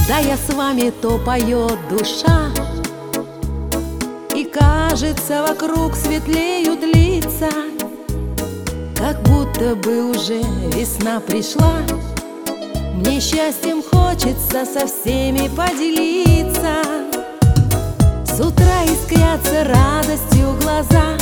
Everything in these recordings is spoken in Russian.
Когда я с вами, то поет душа, и кажется, вокруг светлеют лица, как будто бы уже весна пришла. Мне счастьем хочется со всеми поделиться. С утра искрятся радостью глаза,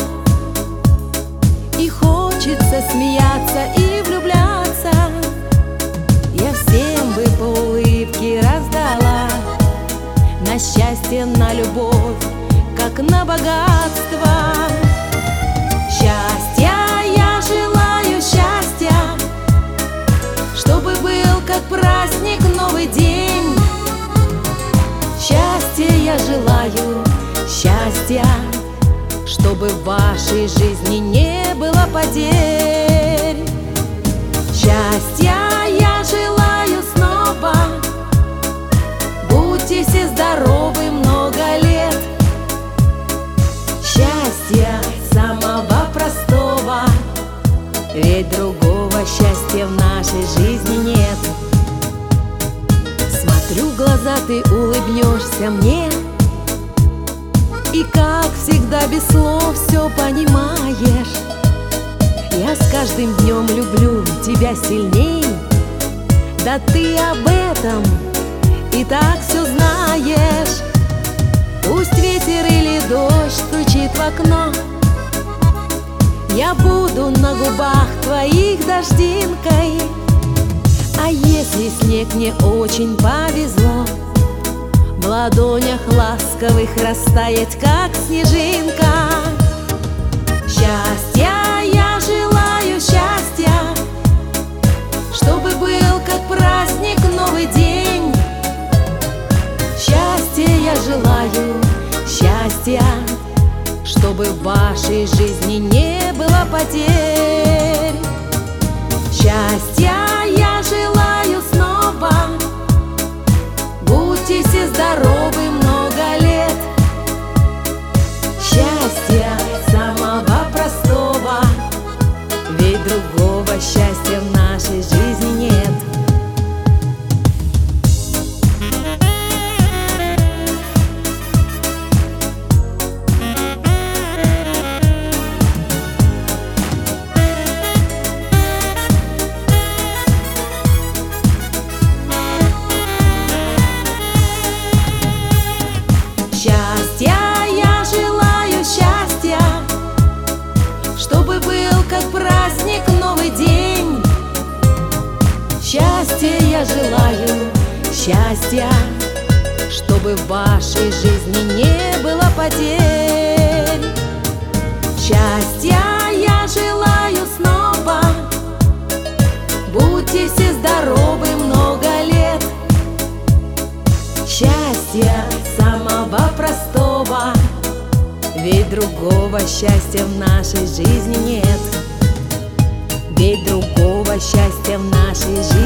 и хочется смеяться и влюбляться. Я всем бы по улыбке раздала, на счастье, на любовь, как на богатство. Счастья я желаю, счастья, чтобы был как праздник новый день. Счастья я желаю, счастья, чтобы в вашей жизни не было потерь. Счастья я желаю снова, будьте все здоровы много лет. Счастья самого простого, ведь другого счастья в нашей жизни нет. Смотрю в глаза, ты улыбнешься мне, и как всегда без слов все понимаешь. Я с каждым днем люблю тебя сильней, да ты об этом и так все знаешь. Пусть ветер или дождь стучит в окно, я буду на губах твоих дождинкой. А если снег мне очень повезло, в ладонях ласковых растает, как снежинка. Счастья я желаю, счастья, чтобы был как праздник новый день. Счастья я желаю, счастья, чтобы в вашей жизни не было потерь. Счастья я желаю снова, будьте все здоровы много лет. Счастья самого простого, ведь другого счастья в нашей жизни нет. Счастья я желаю, счастья, чтобы был как праздник новый день. Счастья я желаю, счастья, чтобы в вашей жизни не было потерь. Счастья я желаю снова, будьте все здоровы много лет. Счастья самого простого, ведь другого счастья в нашей жизни нет. Ведь другого счастья в нашей жизни